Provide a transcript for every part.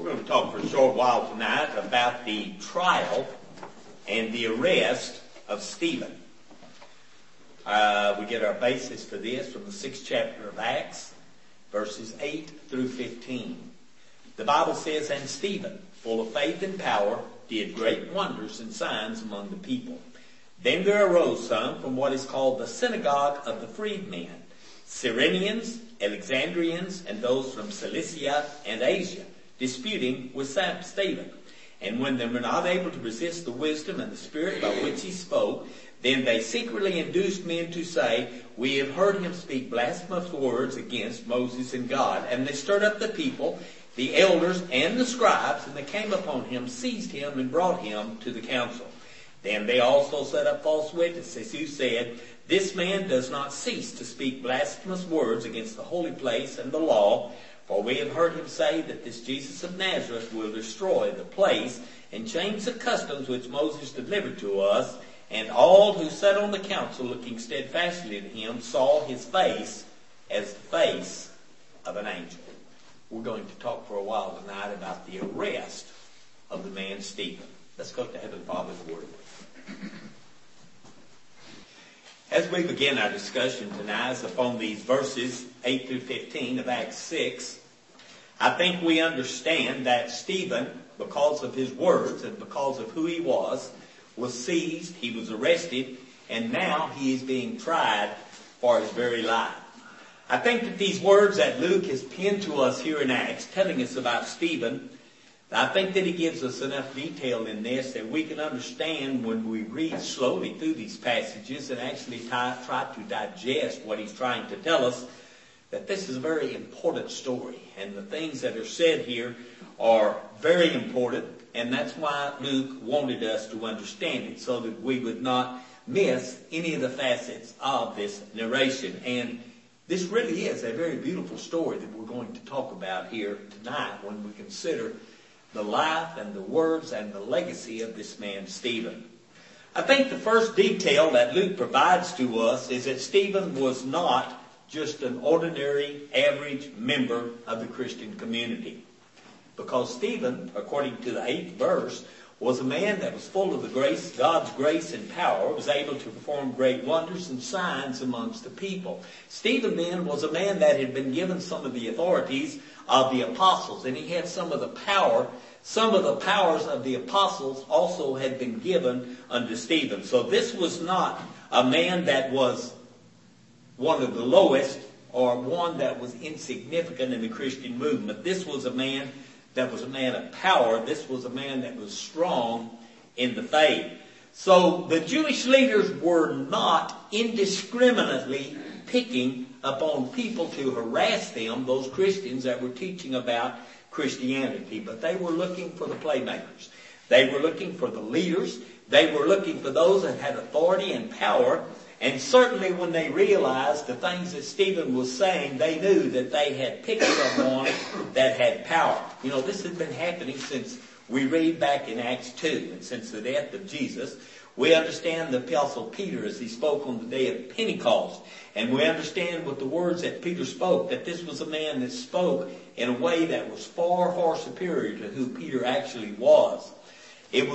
We're going to talk for a short while tonight about the trial and the arrest of Stephen. We get our basis for this from the 6th chapter of Acts, verses 8 through 15. The Bible says, "And Stephen, full of faith and power, did great wonders and signs among the people. Then there arose some from what is called the synagogue of the freedmen, Cyrenians, Alexandrians, and those from Cilicia and Asia, disputing with Stephen. And when they were not able to resist the wisdom and the spirit by which he spoke, then they secretly induced men to say, 'We have heard him speak blasphemous words against Moses and God.' And they stirred up the people, the elders and the scribes, and they came upon him, seized him, and brought him to the council. Then they also set up false witnesses who said, 'This man does not cease to speak blasphemous words against the holy place and the law. For we have heard him say that this Jesus of Nazareth will destroy the place and change the customs which Moses delivered to us.' And all who sat on the council, looking steadfastly at him, saw his face as the face of an angel." We're going to talk for a while tonight about the arrest of the man Stephen. Let's go to Heavenly Father's Word. As we begin our discussion tonight upon these verses 8 through 15 of Acts 6, I think we understand that Stephen, because of his words and because of who he was seized, he was arrested, and now he is being tried for his very life. I think that these words that Luke has penned to us here in Acts, telling us about Stephen, I think that he gives us enough detail in this that we can understand when we read slowly through these passages and actually try to digest what he's trying to tell us, that this is a very important story. And the things that are said here are very important, and that's why Luke wanted us to understand it, so that we would not miss any of the facets of this narration. And this really is a very beautiful story that we're going to talk about here tonight when we consider the life and the words and the legacy of this man Stephen. I think the first detail that Luke provides to us is that Stephen was not just an ordinary, average member of the Christian community. Because Stephen, according to the 8th verse, was a man that was full of the grace, God's grace and power, was able to perform great wonders and signs amongst the people. Stephen then was a man that had been given some of the authorities of the apostles, and he had some of the power. Some of the powers of the apostles also had been given unto Stephen. So this was not a man that was one of the lowest or one that was insignificant in the Christian movement. This was a man that was a man of power. This was a man that was strong in the faith. So the Jewish leaders were not indiscriminately picking upon people to harass them, those Christians that were teaching about Christianity, but they were looking for the playmakers. They were looking for the leaders. They were looking for those that had authority and power. And certainly when they realized the things that Stephen was saying, they knew that they had picked someone that had power. You know, this has been happening since we read back in Acts 2, and since the death of Jesus. We understand the Apostle Peter as he spoke on the day of Pentecost. And we understand with the words that Peter spoke, that this was a man that spoke in a way that was far, far superior to who Peter actually was. It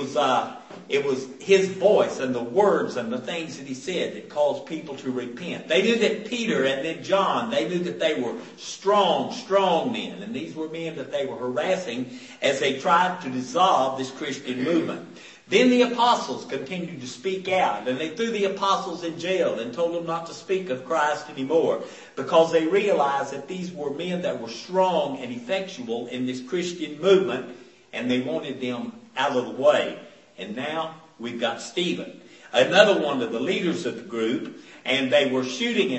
was his voice and the words and the things that he said that caused people to repent. They knew that Peter and then John, they knew that they were strong men. And these were men that they were harassing as they tried to dissolve this Christian movement. Then the apostles continued to speak out, and they threw the apostles in jail and told them not to speak of Christ anymore, because they realized that these were men that were strong and effectual in this Christian movement, and they wanted them out of the way. And now we've got Stephen, another one of the leaders of the group, and they were shooting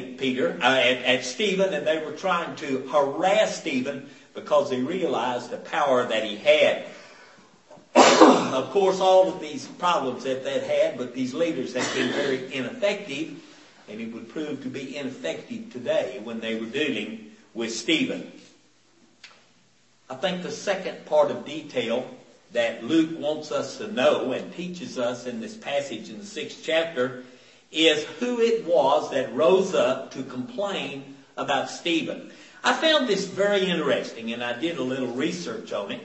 at Stephen, and they were trying to harass Stephen because they realized the power that he had. Of course, all of these problems that they had, but these leaders have been very ineffective, and it would prove to be ineffective today when they were dealing with Stephen. I think the second part of detail that Luke wants us to know and teaches us in this passage in the 6th chapter is who it was that rose up to complain about Stephen. I found this very interesting, and I did a little research on it.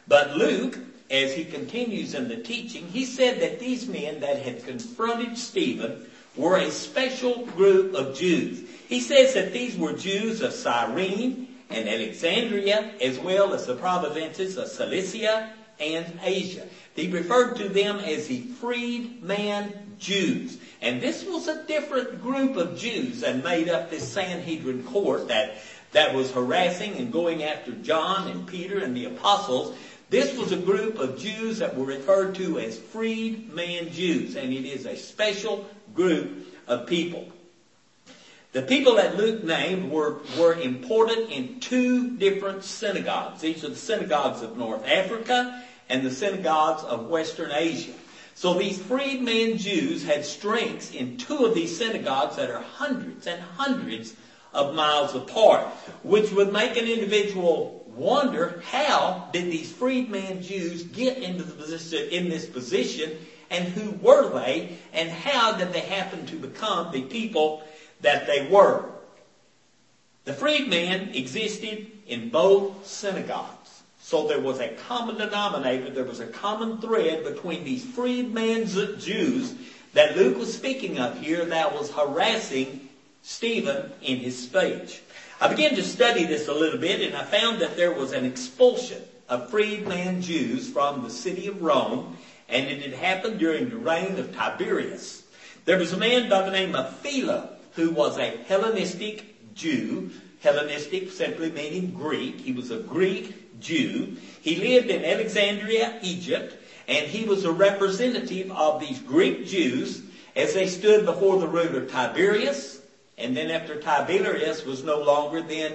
But Luke, as he continues in the teaching, he said that these men that had confronted Stephen were a special group of Jews. He says that these were Jews of Cyrene and Alexandria, as well as the provinces of Cilicia and Asia. He referred to them as the freedman Jews. And this was a different group of Jews that made up this Sanhedrin court that was harassing and going after John and Peter and the apostles. This was a group of Jews that were referred to as freedman Jews, and it is a special group of people. The people that Luke named were important in two different synagogues. These are the synagogues of North Africa and the synagogues of Western Asia. So these freedman Jews had strengths in two of these synagogues that are hundreds and hundreds of miles apart, which would make an individual wonder, how did these freedman Jews get into this position, and who were they, and how did they happen to become the people that they were? The freedmen existed in both synagogues. So there was a common denominator, there was a common thread between these freedman Jews that Luke was speaking of here that was harassing Stephen in his speech. I began to study this a little bit, and I found that there was an expulsion of freedman Jews from the city of Rome, and it had happened during the reign of Tiberius. There was a man by the name of Philo, who was a Hellenistic Jew. Hellenistic simply meaning Greek. He was a Greek Jew. He lived in Alexandria, Egypt, and he was a representative of these Greek Jews as they stood before the ruler Tiberius. And then after Tiberius was no longer, then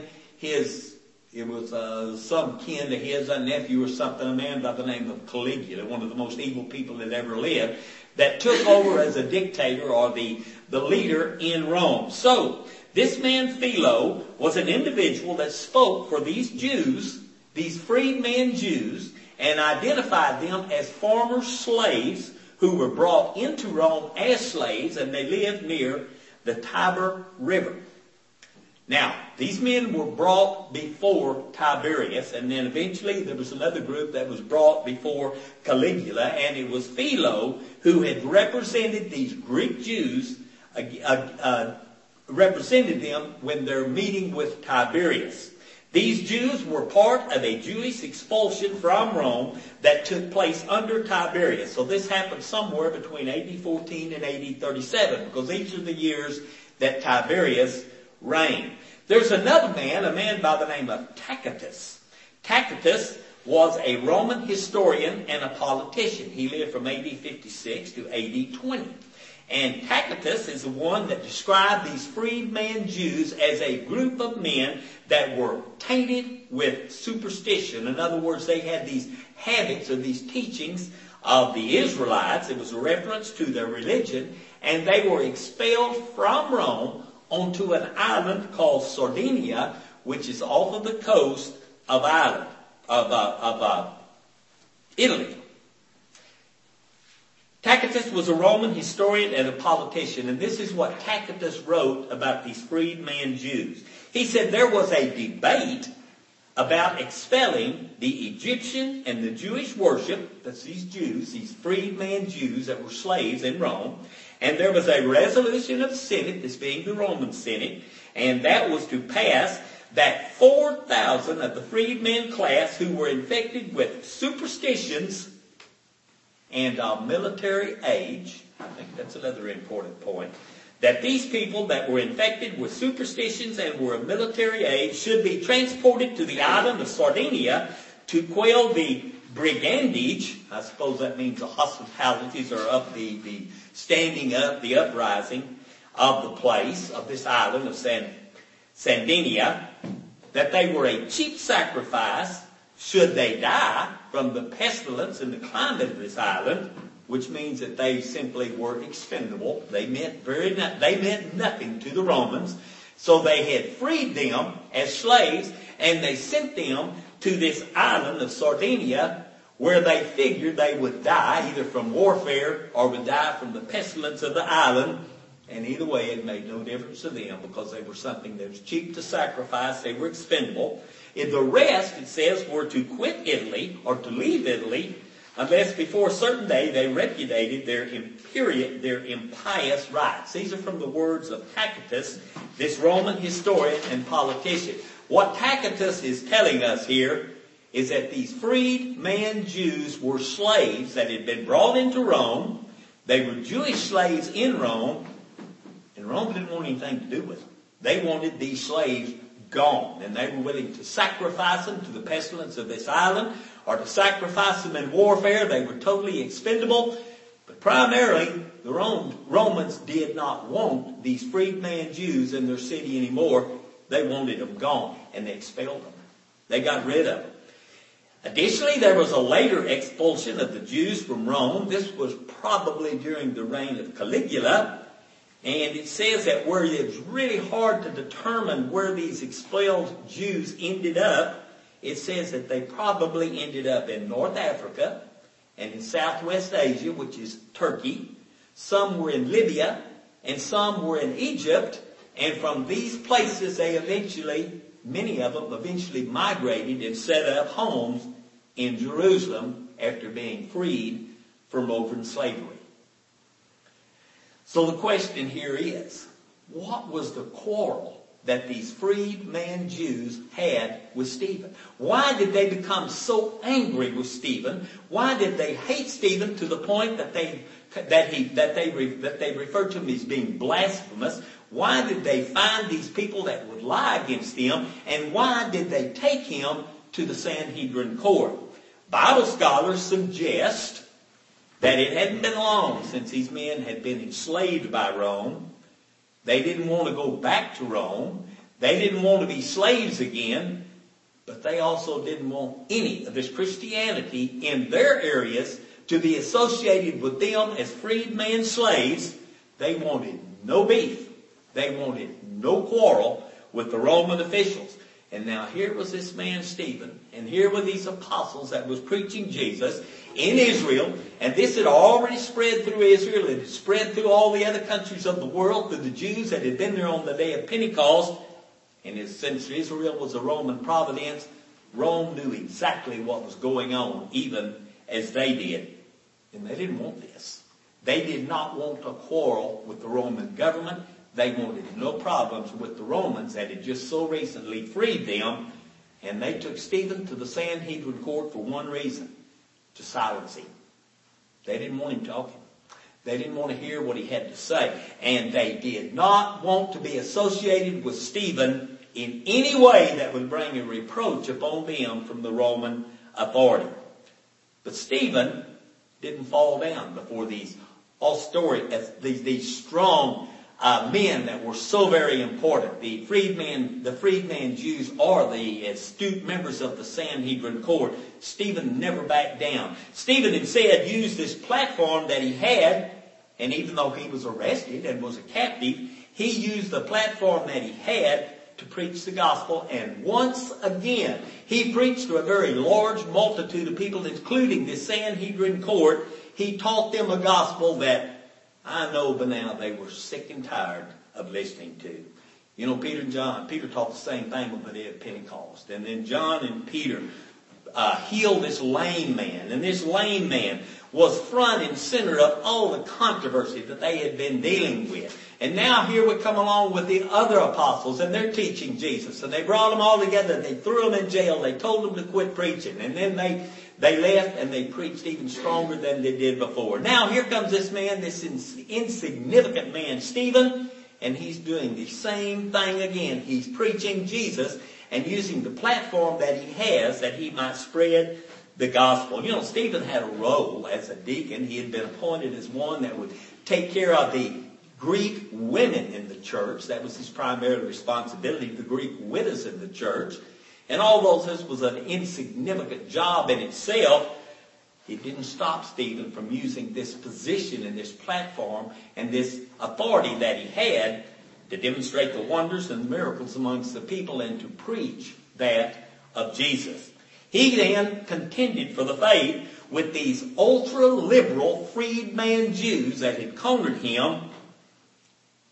it was some kin to his, a nephew or something, a man by the name of Caligula, one of the most evil people that ever lived, that took over as a dictator or the leader in Rome. So this man Philo was an individual that spoke for these Jews, these freedmen Jews, and identified them as former slaves who were brought into Rome as slaves, and they lived near the Tiber River. Now, these men were brought before Tiberius, and then eventually there was another group that was brought before Caligula, and it was Philo who had represented these Greek Jews, represented them when they're meeting with Tiberius. These Jews were part of a Jewish expulsion from Rome that took place under Tiberius. So this happened somewhere between AD 14 and AD 37, because these are the years that Tiberius reigned. There's another man, a man by the name of Tacitus. Tacitus was a Roman historian and a politician. He lived from AD 56 to AD 20. And Tacitus is the one that described these freedman Jews as a group of men that were tainted with superstition. In other words, they had these habits or these teachings of the Israelites. It was a reference to their religion. And they were expelled from Rome onto an island called Sardinia, which is off of the coast of Italy. Tacitus was a Roman historian and a politician, and this is what Tacitus wrote about these freedman Jews. He said there was a debate about expelling the Egyptian and the Jewish worship, that's these Jews, these freedman Jews that were slaves in Rome, and there was a resolution of the Senate, this being the Roman Senate, and that was to pass that 4,000 of the freedmen class who were infected with superstitions and of military age, I think that's another important point, that these people that were infected with superstitions and were of military age should be transported to the island of Sardinia to quell the brigandage, I suppose that means the hospitalities or up the standing up, the uprising of the place, of this island of Sardinia, that they were a cheap sacrifice should they die from the pestilence and the climate of this island, which means that they simply were expendable. They meant nothing to the Romans. So they had freed them as slaves, and they sent them to this island of Sardinia, where they figured they would die either from warfare or would die from the pestilence of the island And either way, it made no difference to them because they were something that was cheap to sacrifice. They were expendable. In the rest, it says, were to quit Italy or to leave Italy unless before a certain day they repudiated their impious rites. These are from the words of Tacitus, this Roman historian and politician. What Tacitus is telling us here is that these freedman Jews were slaves that had been brought into Rome. They were Jewish slaves in Rome, and Rome didn't want anything to do with them. They wanted these slaves gone, and they were willing to sacrifice them to the pestilence of this island or to sacrifice them in warfare. They were totally expendable. But primarily, the Romans did not want these freedman Jews in their city anymore. They wanted them gone, and they expelled them. They got rid of them. Additionally, there was a later expulsion of the Jews from Rome. This was probably during the reign of Caligula. And it says that where it was really hard to determine where these expelled Jews ended up, it says that they probably ended up in North Africa and in Southwest Asia, which is Turkey. Some were in Libya, and some were in Egypt. And from these places, many of them eventually migrated and set up homes in Jerusalem after being freed from Roman slavery. So the question here is, what was the quarrel that these freedman Jews had with Stephen? Why did they become so angry with Stephen? Why did they hate Stephen to the point that they referred to him as being blasphemous? Why did they find these people that would lie against him? And why did they take him to the Sanhedrin court? Bible scholars suggest that it hadn't been long since these men had been enslaved by Rome. They didn't want to go back to Rome. They didn't want to be slaves again. But they also didn't want any of this Christianity in their areas to be associated with them as freedman slaves. They wanted no beef. They wanted no quarrel with the Roman officials. And now here was this man Stephen, and here were these apostles that was preaching Jesus in Israel, and this had already spread through Israel. It had spread through all the other countries of the world, through the Jews that had been there on the day of Pentecost. And since Israel was a Roman province, Rome knew exactly what was going on, even as they did. And they didn't want this. They did not want to quarrel with the Roman government. They wanted no problems with the Romans that had just so recently freed them. And they took Stephen to the Sanhedrin court for one reason: to silence him. They didn't want him talking. They didn't want to hear what he had to say. And they did not want to be associated with Stephen in any way that would bring a reproach upon them from the Roman authority. But Stephen didn't fall down before these strong men that were so very important. The freedman Jews are the astute members of the Sanhedrin court. Stephen never backed down. Stephen instead used this platform that he had, and even though he was arrested and was a captive, he used the platform that he had to preach the gospel. And once again, he preached to a very large multitude of people, including the Sanhedrin court. He taught them a gospel that I know by now they were sick and tired of listening to. You know, Peter and John, Peter taught the same thing on the day of Pentecost. And then John and Peter healed this lame man. And this lame man was front and center of all the controversy that they had been dealing with. And now here we come along with the other apostles, and they're teaching Jesus. And they brought them all together. They threw them in jail. They told them to quit preaching. And then they left, and they preached even stronger than they did before. Now here comes this man, this insignificant man, Stephen, and he's doing the same thing again. He's preaching Jesus and using the platform that he has that he might spread the gospel. You know, Stephen had a role as a deacon. He had been appointed as one that would take care of the Greek women in the church. That was his primary responsibility, the Greek widows in the church. And although this was an insignificant job in itself, it didn't stop Stephen from using this position and this platform and this authority that he had to demonstrate the wonders and miracles amongst the people and to preach that of Jesus. He then contended for the faith with these ultra-liberal freedman Jews that had cornered him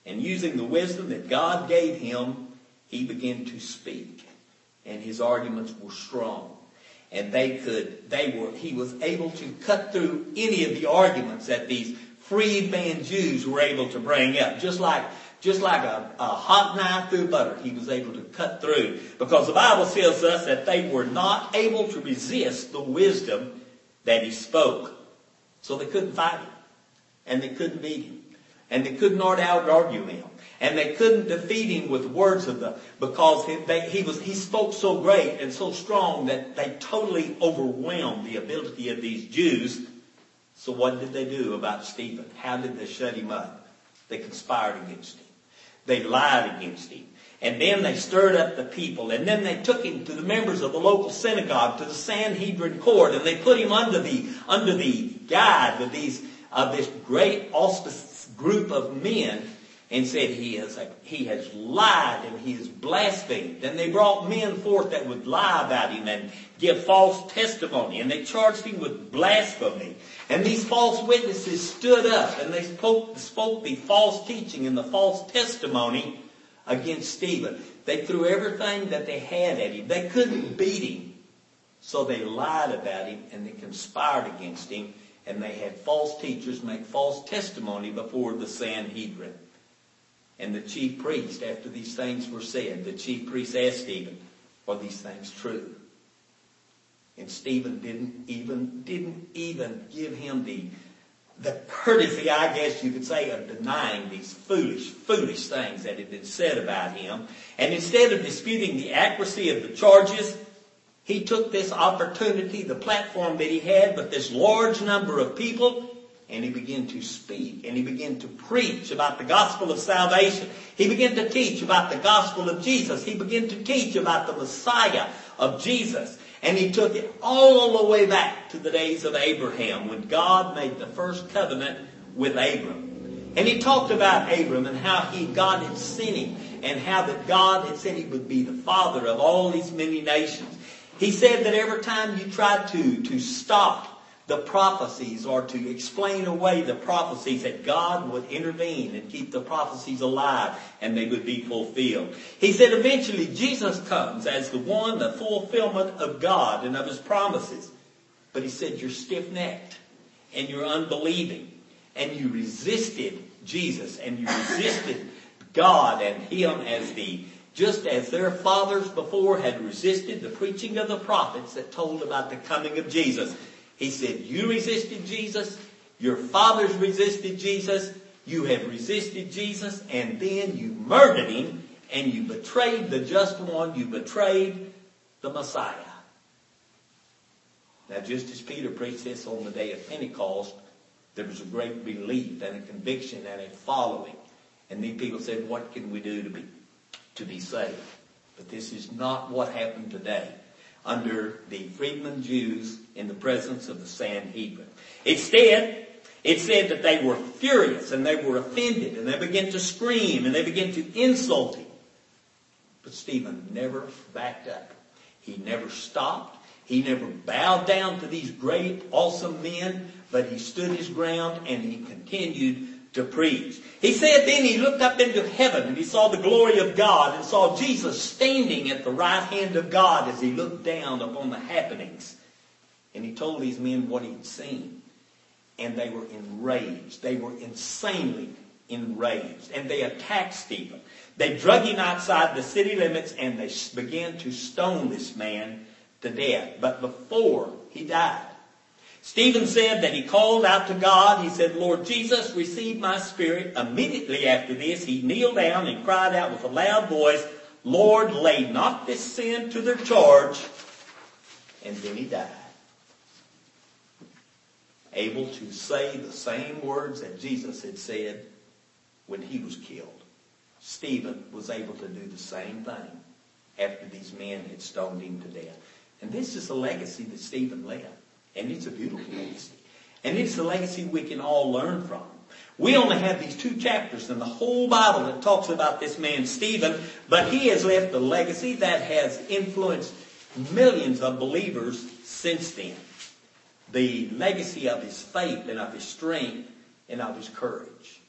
And using the wisdom that God gave him, he began to speak. And his arguments were strong. And he was able to cut through any of the arguments that these freedman Jews were able to bring up. Just like a hot knife through butter, he was able to cut through. Because the Bible tells us that they were not able to resist the wisdom that he spoke. So they couldn't fight him. And they couldn't beat him. And they couldn't out-argue him. And they couldn't defeat him with words because he spoke so great and so strong that they totally overwhelmed the ability of these Jews. So what did they do about Stephen? How did they shut him up? They conspired against him. They lied against him. And then they stirred up the people. And then they took him to the members of the local synagogue, to the Sanhedrin court, and they put him under the guide of this great auspicious group of men, and said he has lied and he has blasphemed. And they brought men forth that would lie about him and give false testimony. And they charged him with blasphemy. And these false witnesses stood up and they spoke the false teaching and the false testimony against Stephen. They threw everything that they had at him. They couldn't beat him. So they lied about him and they conspired against him. And they had false teachers make false testimony before the Sanhedrin. And the chief priest, after these things were said, the chief priest asked Stephen, "Are these things true?" And Stephen didn't even give him the courtesy, I guess you could say, of denying these foolish things that had been said about him. And instead of disputing the accuracy of the charges, he took this opportunity, the platform that he had with this large number of people, and he began to speak, and he began to preach about the gospel of salvation. He began to teach about the gospel of Jesus. He began to teach about the Messiah of Jesus. And he took it all the way back to the days of Abraham, when God made the first covenant with Abram. And he talked about Abram and how God had sent him, and how that God had said he would be the father of all these many nations. He said that every time you tried to stop the prophecies or to explain away the prophecies, that God would intervene and keep the prophecies alive and they would be fulfilled. He said eventually Jesus comes as the fulfillment of God and of his promises. But he said you're stiff-necked and you're unbelieving and you resisted Jesus and you resisted God and him just as their fathers before had resisted the preaching of the prophets that told about the coming of Jesus. He said, you resisted Jesus, your fathers resisted Jesus, you have resisted Jesus, and then you murdered him, and you betrayed the just one, you betrayed the Messiah. Now, just as Peter preached this on the day of Pentecost, there was a great relief and a conviction and a following. And these people said, what can we do to be saved? But this is not what happened today under the freedmen Jews in the presence of the Sanhedrin. Instead, it said that they were furious and they were offended and they began to scream and they began to insult him. But Stephen never backed up. He never stopped. He never bowed down to these great, awesome men, but he stood his ground and he continued to preach. He said then he looked up into heaven and he saw the glory of God and saw Jesus standing at the right hand of God as he looked down upon the happenings. And he told these men what he'd seen. And they were enraged. They were insanely enraged. And they attacked Stephen. They drug him outside the city limits and they began to stone this man to death. But before he died, Stephen said that he called out to God. He said, Lord Jesus, receive my spirit. Immediately after this, he kneeled down and cried out with a loud voice, Lord, lay not this sin to their charge. And then he died. Able to say the same words that Jesus had said when he was killed. Stephen was able to do the same thing after these men had stoned him to death. And this is a legacy that Stephen left. And it's a beautiful legacy. And it's a legacy we can all learn from. We only have these 2 chapters in the whole Bible that talks about this man Stephen, but he has left a legacy that has influenced millions of believers since then. The legacy of his faith and of his strength and of his courage.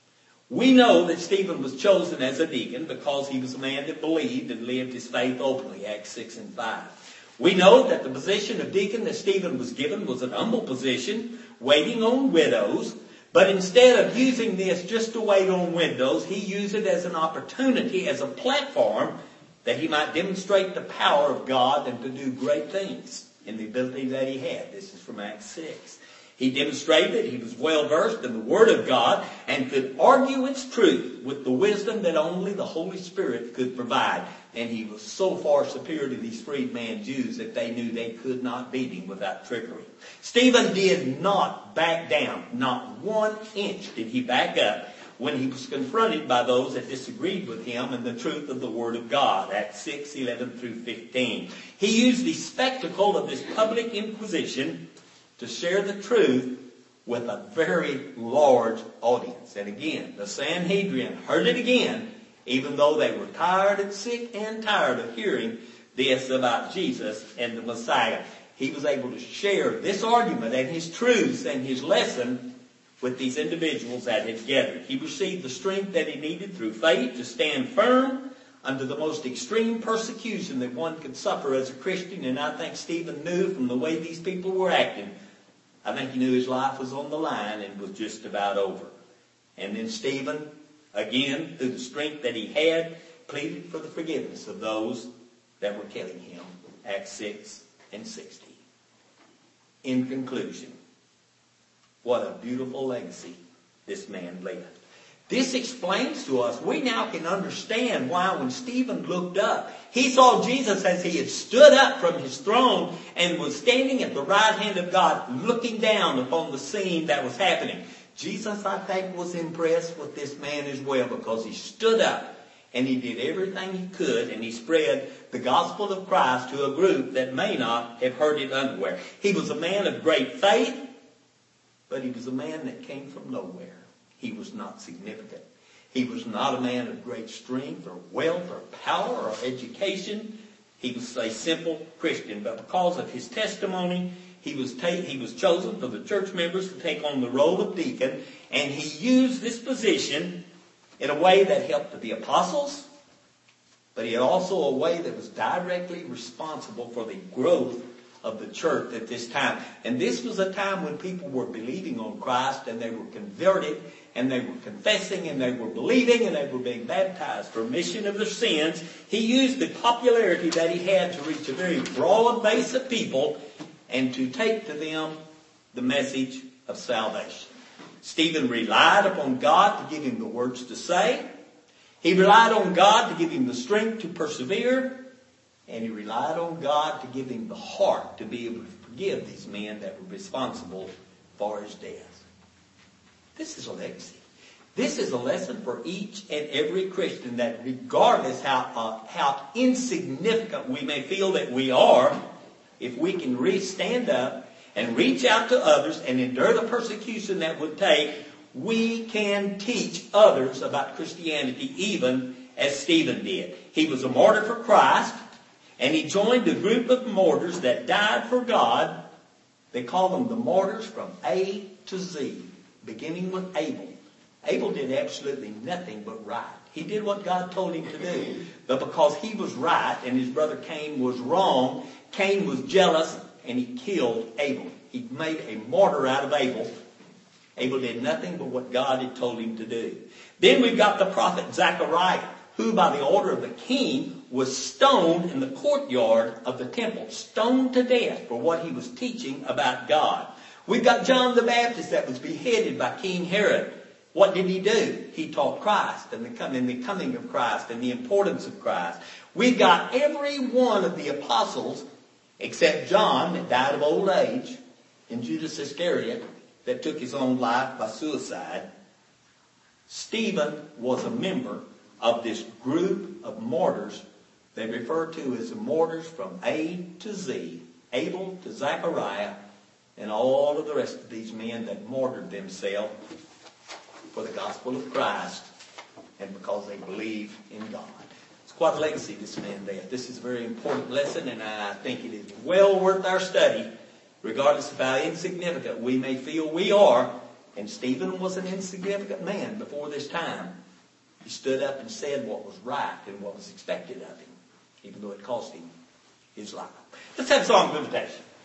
We know that Stephen was chosen as a deacon because he was a man that believed and lived his faith openly, Acts 6 and 5. We know that the position of deacon that Stephen was given was an humble position, waiting on widows. But instead of using this just to wait on widows, he used it as an opportunity, as a platform, that he might demonstrate the power of God and to do great things in the ability that he had. This is from Acts 6. He demonstrated that he was well versed in the Word of God and could argue its truth with the wisdom that only the Holy Spirit could provide. And he was so far superior to these freedman Jews that they knew they could not beat him without trickery. Stephen did not back down. Not 1 inch did he back up when he was confronted by those that disagreed with him and the truth of the Word of God. Acts 6, 11 through 15. He used the spectacle of this public inquisition to share the truth with a very large audience. And again, the Sanhedrin heard it again, even though they were tired and sick and tired of hearing this about Jesus and the Messiah. He was able to share this argument and his truths and his lesson with these individuals that had gathered. He received the strength that he needed through faith to stand firm under the most extreme persecution that one could suffer as a Christian. And I think Stephen knew from the way these people were acting, I think he knew his life was on the line and was just about over. And then Stephen, again, through the strength that he had, pleaded for the forgiveness of those that were killing him. Acts 6 and 60. In conclusion, what a beautiful legacy this man left. This explains to us, we now can understand why when Stephen looked up, he saw Jesus as he had stood up from his throne and was standing at the right hand of God, looking down upon the scene that was happening. Jesus, I think, was impressed with this man as well because he stood up and he did everything he could and he spread the gospel of Christ to a group that may not have heard it unaware. He was a man of great faith, but he was a man that came from nowhere. He was not significant. He was not a man of great strength or wealth or power or education. He was a simple Christian. But because of his testimony, he was chosen for the church members to take on the role of deacon. And he used this position in a way that helped the apostles, but in also a way that was directly responsible for the growth of the church at this time. And this was a time when people were believing on Christ and they were converted and they were confessing and they were believing and they were being baptized for remission of their sins. He used the popularity that he had to reach a very broad base of people and to take to them the message of salvation. Stephen relied upon God to give him the words to say. He relied on God to give him the strength to persevere. And he relied on God to give him the heart to be able to forgive these men that were responsible for his death. This is a legacy. This is a lesson for each and every Christian that regardless how insignificant we may feel that we are, if we can stand up and reach out to others and endure the persecution that would take, we can teach others about Christianity even as Stephen did. He was a martyr for Christ. And he joined a group of martyrs that died for God. They call them the martyrs from A to Z, beginning with Abel. Abel did absolutely nothing but right. He did what God told him to do. But because he was right and his brother Cain was wrong, Cain was jealous and he killed Abel. He made a martyr out of Abel. Abel did nothing but what God had told him to do. Then we've got the prophet Zechariah, who by the order of the king was stoned in the courtyard of the temple, stoned to death for what he was teaching about God. We've got John the Baptist that was beheaded by King Herod. What did he do? He taught Christ and the coming of Christ and the importance of Christ. We've got every one of the apostles except John that died of old age and Judas Iscariot that took his own life by suicide. Stephen was a member of this group of martyrs they refer to as the martyrs from A to Z, Abel to Zechariah, and all of the rest of these men that martyred themselves for the gospel of Christ and because they believe in God. It's quite a legacy this man left. This is a very important lesson, and I think it is well worth our study, regardless of how insignificant we may feel we are. And Stephen was an insignificant man before this time. He stood up and said what was right and what was expected of him, even though it cost him his life. Let's have a song of invitation.